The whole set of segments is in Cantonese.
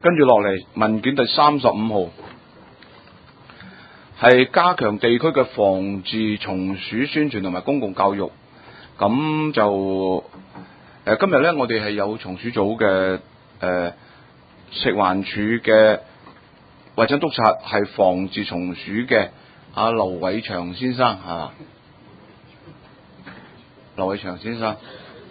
跟住落嚟文件第35號係加強地區嘅防治蟲鼠宣傳同埋公共教育。咁就今日咧，我哋係有蟲鼠組嘅食環署嘅衞生督察，係防治蟲鼠嘅阿劉偉祥先生，係嘛？劉偉祥先生，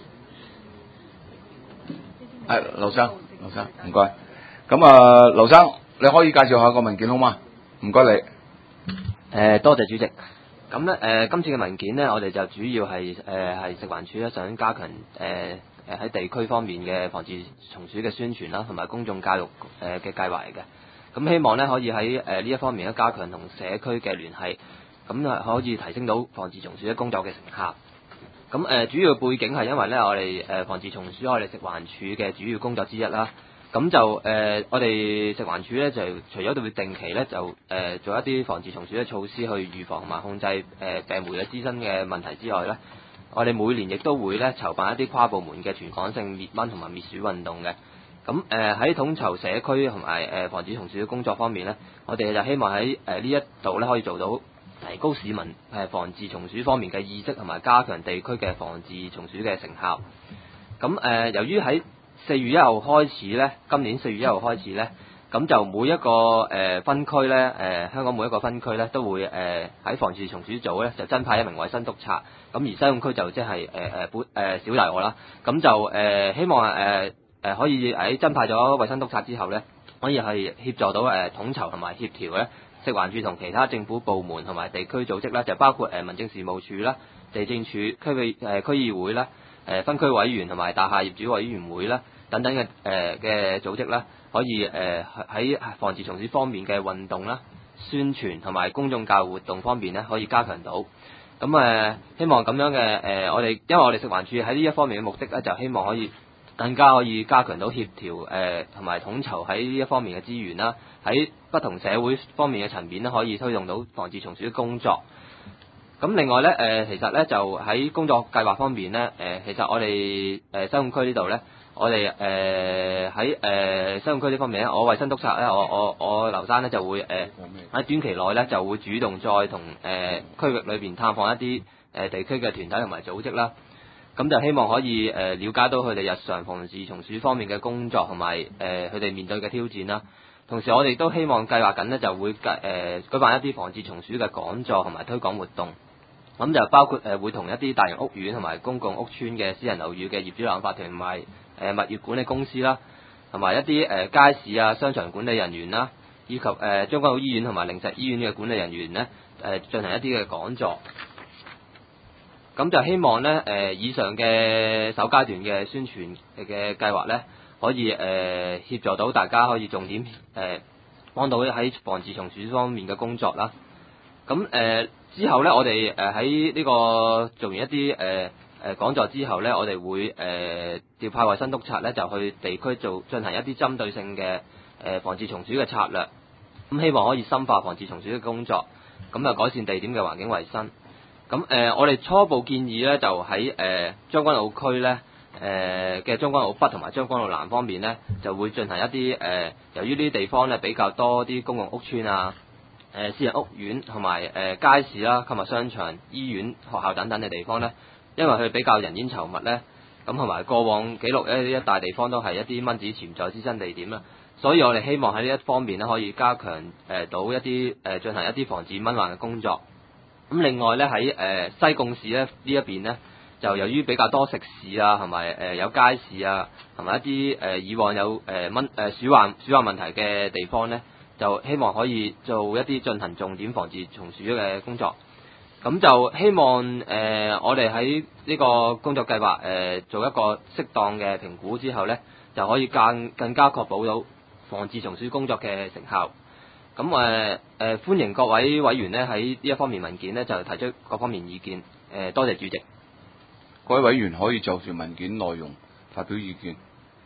劉生，唔該。咁啊，劉生，你可以介紹下個文件好嗎？唔該你。 多謝主席。咁咧今次嘅文件咧，我哋就主要係食環署咧想加強喺地區方面嘅防治蟲鼠嘅宣傳啦，同埋公眾教育嘅計劃嚟嘅。咁希望咧可以喺呢一方面咧加強同社區嘅聯繫，咁啊可以提升到防治蟲鼠嘅工作嘅成效。咁主要背景係因為咧我哋防治蟲鼠我哋食環署嘅主要工作之一啦。咁就我哋食環署咧就除咗會定期咧就做一啲防治蟲鼠嘅措施去預防同埋控制病媒嘅滋生嘅問題之外咧，我哋每年亦都會咧籌辦一啲跨部門嘅全港性滅蚊同埋滅鼠運動嘅。咁喺統籌社區同埋防治蟲鼠嘅工作方面咧，我哋就希望喺呢一度咧可以做到提高市民防治蟲鼠方面嘅意識，同埋加強地區嘅防治蟲鼠嘅成效。咁由於喺4月1號開始咧，今年4月1號開始咧，咁就每一個分區咧，香港每一個分區咧都會喺防治蟲鼠組咧就增派一名衞生督察，咁而西貢區就即係小弟我啦，咁就希望可以喺增派咗衞生督察之後咧，可以係協助到統籌同埋協調咧食環署同其他政府部門同埋地區組織啦，就包括民政事務處啦、地政處、區議會啦、分區委員同埋大廈業主委員會啦等等嘅組織啦，可以喺防治蟲鼠方面嘅運動啦、宣傳同埋公眾教育活動方面咧，可以加強到。咁希望咁樣嘅因為我哋食環署喺呢一方面嘅目的咧，就希望可以更加可以加強到協調同埋統籌喺呢一方面嘅資源啦，喺不同社會方面嘅層面咧，可以推動到防治蟲鼠嘅工作。咁另外咧其實咧就喺工作計劃方面咧，其實我哋西貢區呢度咧，我哋喺西貢區呢方面咧，我衞生督察咧，我劉生咧就會喺短期內咧就會主動再同區域裏邊探訪一啲地區嘅團體同埋組織啦。咁就希望可以了解到佢哋日常防治蟲鼠方面嘅工作同埋佢哋面對嘅挑戰啦。同時我哋都希望計劃緊咧就會舉辦一啲防治蟲鼠嘅講座同埋推廣活動。咁就包括會同一啲大型屋苑同埋公共屋邨嘅私人樓宇嘅業主立案法團同埋物業管理公司啦，同埋一啲街市啊、商場管理人員啦，以及將軍澳醫院同埋靈實醫院嘅管理人員咧進行一啲嘅講座。咁就希望咧以上嘅首階段嘅宣傳嘅計劃咧，可以協助到大家可以重點幫到喺防治蟲鼠方面嘅工作啦。咁之後咧，我哋喺呢個做完一啲講座之後咧，我哋會調派衞生督察咧，就去地區進行一啲針對性嘅防治蟲鼠嘅策略。咁希望可以深化防治蟲鼠嘅工作，咁啊改善地點嘅環境衞生。咁我哋初步建議咧，就喺將軍澳區咧嘅將軍澳北同埋將軍澳南方面咧，就會進行一啲由於呢啲地方咧比較多啲公共屋邨啊、私人屋苑同埋街市啦、購物商場、醫院、學校等等嘅地方咧，因為佢比較人煙稠密咧，咁同埋過往記錄呢一帶地方都係一啲蚊子潛在滋生地點啦，所以我哋希望喺呢一方面咧可以加強到一啲進行一啲防治蚊患嘅工作。咁另外咧喺西貢市咧呢一邊咧，就由於比較多食肆啊，同埋有街市啊，同埋一啲以往有鼠患問題嘅地方咧，就希望可以做一啲進行重點防治蟲鼠嘅工作。咁就希望我哋喺呢個工作計劃做一個適當嘅評估之後咧，就可以更加確保到防治蟲鼠工作嘅成效。咁歡迎各位委員咧喺呢一方面文件咧就提出各方面意見。多謝主席。 各位委員可以就住文件內容發表意見。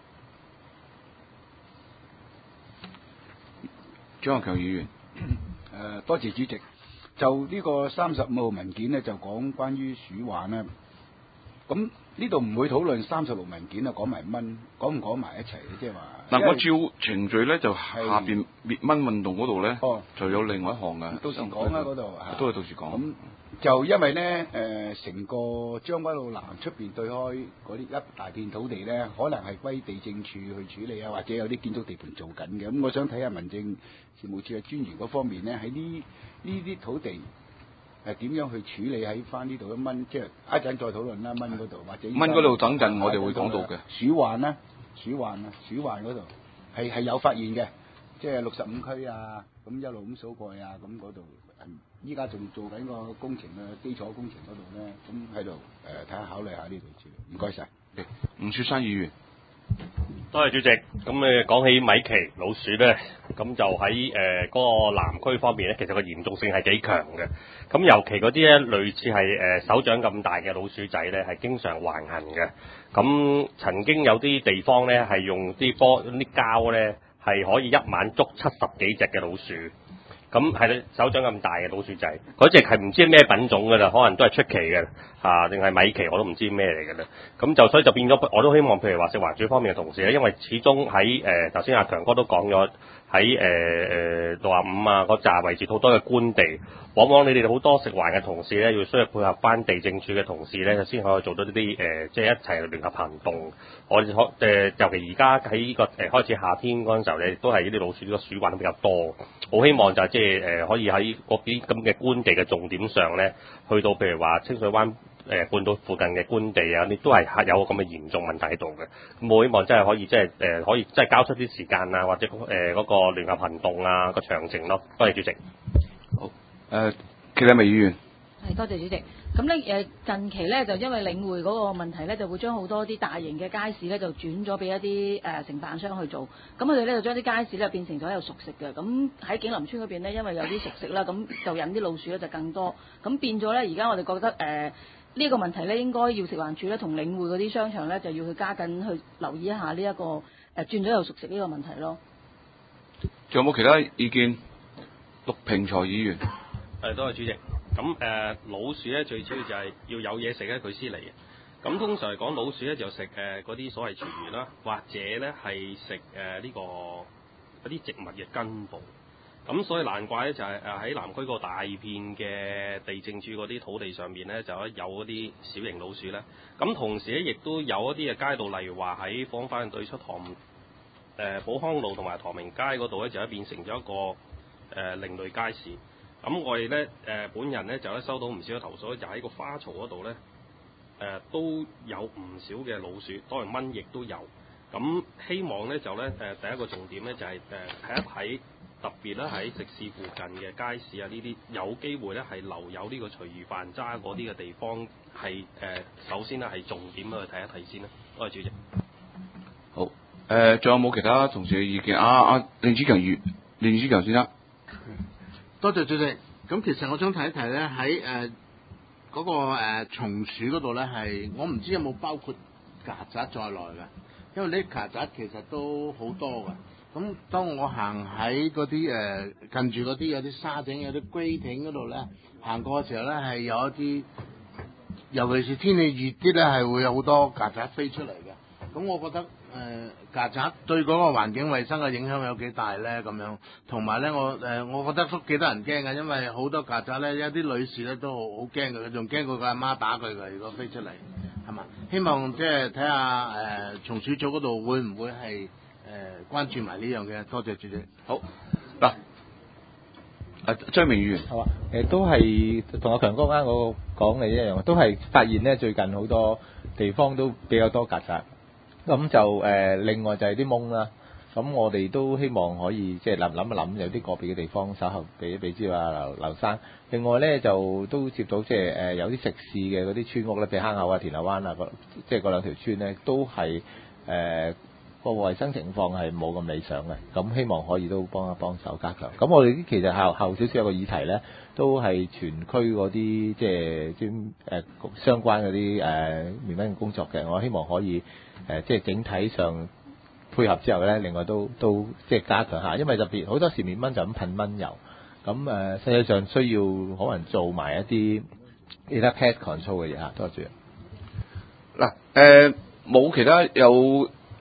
張學強議員。 多謝主席。就呢個35號文件咧，就講關於鼠患咧。咁呢度唔會討論36文件啊，講埋蚊，講唔講埋一齊咧？即係話嗱，我照程序咧就下邊滅蚊運動嗰度咧，就有另外一項嘅。 到時講啦嗰度都係到時講。 咁就因為咧成個將軍澳南出邊對開嗰啲一大片土地咧，可能係歸地政處去處理啊，或者有啲建築地盤做緊嘅。咁我想睇下民政事務處嘅專員嗰方面咧，喺呢啲土地點樣去處理喺翻呢度一蚊，即係一陣再討論啦蚊嗰度，或者蚊嗰度等陣我哋會講到嘅。 鼠患嗰度係有發現嘅，即係65區啊，咁一路咁數過去啊，咁嗰度依家仲做緊個工程嘅基礎工程嗰度咧，咁喺度睇下考慮下呢度處理。唔該晒。 吳雪山議員。 多謝主席。咁講起米奇老鼠咧，咁就喺嗰個南區方面咧，其實個嚴重性係幾強嘅。咁尤其嗰啲咧類似係手掌咁大嘅老鼠仔咧，係經常橫行嘅。咁曾經有啲地方咧係用啲膠咧係可以一晚捉70幾隻嘅老鼠。咁係手掌咁大嘅老鼠仔，嗰隻係唔知咩品種㗎啦，可能都係出奇嘅定係米奇我都唔知咩嚟㗎啦。咁就所以就變咗，我都希望譬如話食環署方面嘅同事咧，因為始終喺頭先阿強哥都講咗喺65啊嗰紮位置好多嘅官地，往往你哋好多食環嘅同事咧，要需要配合翻地政處嘅同事咧，先可以做到呢啲即係一齊聯合行動。我哋尤其而家喺呢個開始夏天嗰陣時候咧，都係呢啲老鼠呢個鼠患都比較多，好希望就係即係可以喺嗰啲咁嘅官地嘅重點上咧，去到譬如話清水灣半島附近嘅官地啊，你都係有咁嘅嚴重問題喺度嘅。咁我希望真係可以可以即係交出啲時間啊，或者嗰個聯合行動啊個詳情咯。多謝主席。 好，其他議員。 係，多謝主席。咁咧近期咧就因為領匯嗰個問題咧，就會將好多啲大型嘅街市咧就轉咗俾一啲承辦商去做。咁佢哋咧就將啲街市咧變成咗有熟食嘅。咁喺景林村嗰邊咧，因為有啲熟食啦，咁就引啲老鼠咧就更多。咁變咗咧，而家我哋覺得呢個問題咧，應該要食環署咧同領匯嗰啲商場咧，就要去加緊去留意一下呢一個轉咗有熟食呢個問題咯。 仲有冇其他意見？陸平財議員。 多謝主席。咁老鼠咧最主要就係要有嘢食咧佢先嚟嘅。咁通常嚟講，老鼠咧就食嗰啲所謂廚餘啦，或者咧係食呢個嗰啲植物嘅根部。咁所以難怪咧就係喺南區個大片嘅地政處嗰啲土地上面咧，就有嗰啲小型老鼠咧。咁同時咧亦都有一啲嘅街道，例如話喺火番對出寶康路同埋唐明街嗰度咧，就變成咗一個另類街市。咁我哋咧本人咧就收到唔少嘅投訴，就喺個花槽嗰度咧都有唔少嘅老鼠，當然蚊亦都有。咁希望咧就咧第一個重點咧就係睇一睇，特別咧喺食肆附近嘅街市啊，呢啲有機會咧係留有呢個隨意飯渣嗰啲嘅地方，係首先咧係重點去睇一睇先啦。多謝主席。 好，仲有冇其他同事嘅意見？連志強先生。 多謝主席。咁其實我想提一提咧，喺嗰個松鼠嗰度咧，係我唔知有冇包括曱甴在內嘅，因為呢啲曱甴其實都好多嘅。咁當我行喺嗰啲近住嗰啲有啲沙井、有啲龜艇嗰度咧，行過嘅時候咧，係有一啲，尤其是天氣熱啲咧，係會有好多曱甴飛出嚟嘅。咁我覺得曱甴對嗰個環境衛生嘅影響有幾大咧？咁樣，同埋咧我覺得都幾多人驚嘅，因為好多曱甴咧，一啲女士咧都好驚嘅，佢仲驚佢個阿媽打佢嘅，如果飛出嚟，係嘛？希望即係睇下松鼠組嗰度會唔會係關注埋呢樣嘅。多謝主席。 好嗱，張明議員係嘛？都係同阿強哥啱我講嘅一樣，都係發現咧最近好多地方都比較多曱甴。咁就另外就係啲蚊啦。咁我哋都希望可以即係諗一諗，有啲個別嘅地方稍後俾知啊劉生。另外咧就都接到即係有啲食肆嘅嗰啲村屋咧，譬如坑口啊、田下灣啊，即係嗰兩條村咧，都係個衞生情況係冇咁理想嘅。咁希望可以都幫一幫手加強。咁我哋其實後少少有個議題咧，都係全區嗰啲即係相關嗰啲滅蚊嘅工作嘅。我希望可以即係整體上配合之後咧，另外都即係加強下，因為特別好多時滅蚊就咁噴蚊油，咁實際上需要可能做埋一啲其他 pest control 嘅嘢嚇。多謝。 嗱，冇其他有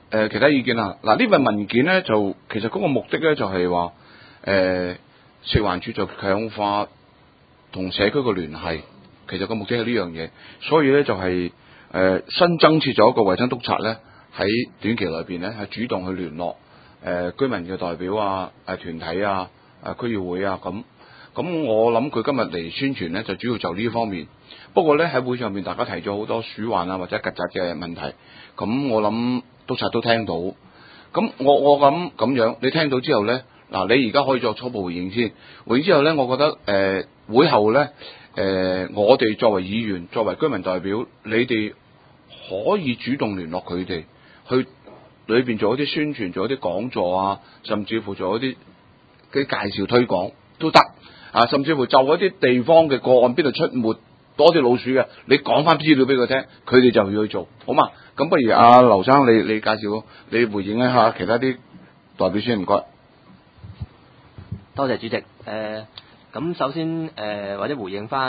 其他意見啊。嗱，呢份文件咧就其實嗰個目的咧就係話食環署就強化同社區嘅聯繫，其實個目的係呢樣嘢，所以咧就係、新增設咗一個衞生督察咧，喺短期內邊咧係主動去聯絡居民嘅代表啊、團體啊、區議會啊咁。咁我諗佢今日嚟宣傳咧，就主要就呢方面。不過咧喺會上面，大家提咗好多鼠患啊或者曱甴嘅問題。咁我諗督察都聽到。咁我諗咁樣，你聽到之後咧，嗱你而家可以作初步回應先。回應之後咧，我覺得會後咧我哋作為議員、作為居民代表，你哋可以主動聯絡佢哋，去裏邊做一啲宣傳、做一啲講座啊，甚至乎做一啲介紹推廣都得。啊，甚至乎就一啲地方嘅個案邊度出沒多啲老鼠嘅，你講翻資料俾佢聽，佢哋就要去做，好嘛？咁不如阿劉生你介紹，你回應一下其他啲代表先，唔該。 多謝主席。咁首先或者回應翻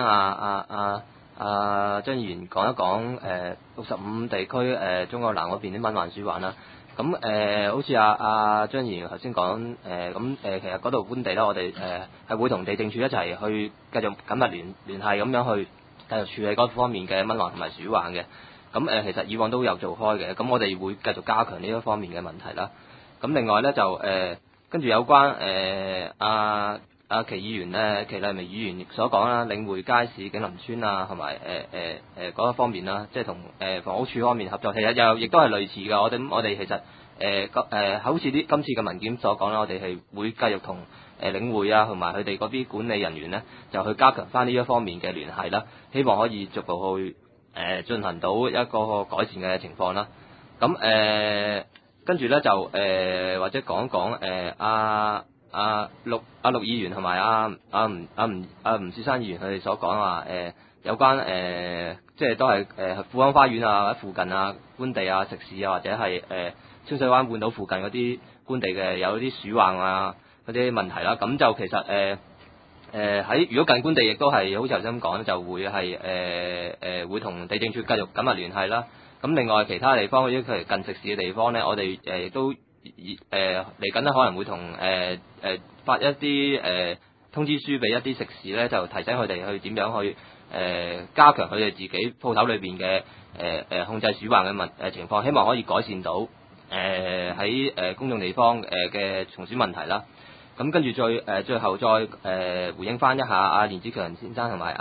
張議員講一講65地區中國南嗰邊啲蚊患鼠患啦。咁好似張議員頭先講其實嗰度官地咧，我哋係會同地政處一齊去繼續緊密聯繫咁樣去繼續處理嗰方面嘅蚊患同埋鼠患嘅。咁其實以往都有做開嘅，咁我哋會繼續加強呢一方面嘅問題啦。咁另外咧就跟住有關祁議員咧，祁麗薇議員所講啦，領匯街市、景林村啊，同埋嗰一方面啦，即係同房屋署方面合作，其實又亦都係類似嘅。我哋其實好似今次嘅文件所講啦，我哋係會繼續同領匯啊，同埋佢哋嗰啲管理人員咧，就去加強翻呢一方面嘅聯繫啦，希望可以逐步去進行到一個改善嘅情況啦。咁跟住咧就或者講一講陸議員同埋吳先生議員佢哋所講話有關即係都係富安花園啊或者附近啊官地啊食肆啊或者係清水灣半島附近嗰啲官地嘅有啲鼠患啊嗰啲問題啦。咁就其實喺如果近官地亦都係好似頭先咁講，就會係會同地政處繼續緊密聯繫啦。咁另外其他地方，譬如近食肆嘅地方咧，我哋亦都嚟緊咧可能會同發一啲通知書俾一啲食肆咧，就提醒佢哋去點樣去加強佢哋自己鋪頭裏邊嘅控制鼠患嘅情況，希望可以改善到喺公眾地方嘅蟲鼠問題啦。咁跟住最後再回應翻一下阿連子強先生同埋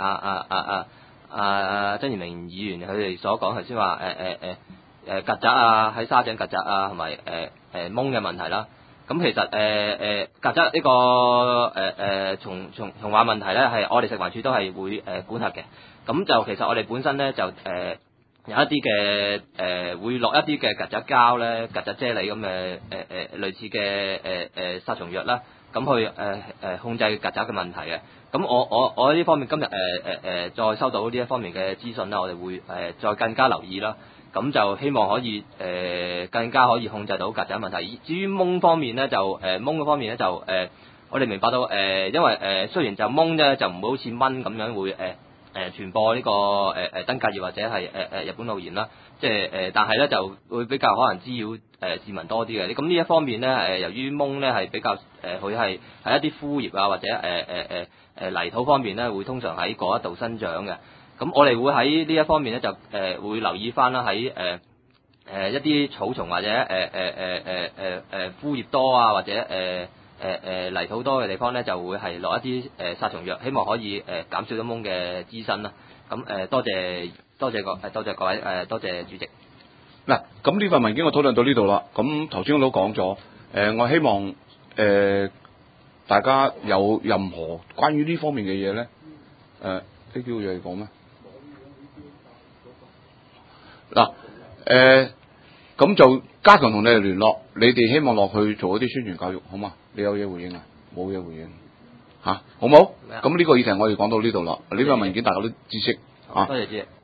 曾延明議員佢哋所講頭先話曱甴啊，喺沙井曱甴啊，同埋蚊嘅問題啦。咁其實曱甴呢個蟲患問題咧，係我哋食環署都係會管轄嘅。咁就其實我哋本身咧就有一啲嘅會落一啲嘅曱甴膠咧、曱甴啫喱咁嘅類似嘅殺蟲藥啦，咁去控制曱甴嘅問題嘅。咁我呢方面今日再收到呢一方面嘅資訊啦，我哋會再更加留意啦。咁就希望可以更加可以控制到曱甴問題。至於蚊方面咧，就蚊嗰方面咧就我哋明白到因為雖然就蚊咧就唔會好似蚊咁樣會傳播呢個登革熱或者係日本腦炎啦，即係但係咧就會比較可能滋擾市民多啲嘅。咁呢一方面咧由於蚊咧係比較佢係喺一啲枯葉啊或者泥土方面咧會通常喺嗰一度生長嘅。咁我哋會喺呢一方面咧就會留意翻啦，喺一啲草叢或者枯葉多啊或者泥土多嘅地方咧，就會係落一啲殺蟲藥，希望可以減少咗蚊嘅滋生啦。咁多謝各位多謝主席。 嗱，咁呢份文件我討論到呢度啦。咁頭先我都講咗，我希望大家有任何關於呢方面嘅嘢咧，呢啲嘢講咩？嗱，咁就加強同你哋聯絡，你哋希望落去做一啲宣傳教育，好嘛？你有嘢回應啊？冇嘢回應嚇，好冇？咁呢個議題我哋講到呢度啦。呢份文件大家都知識啊。 多謝主席。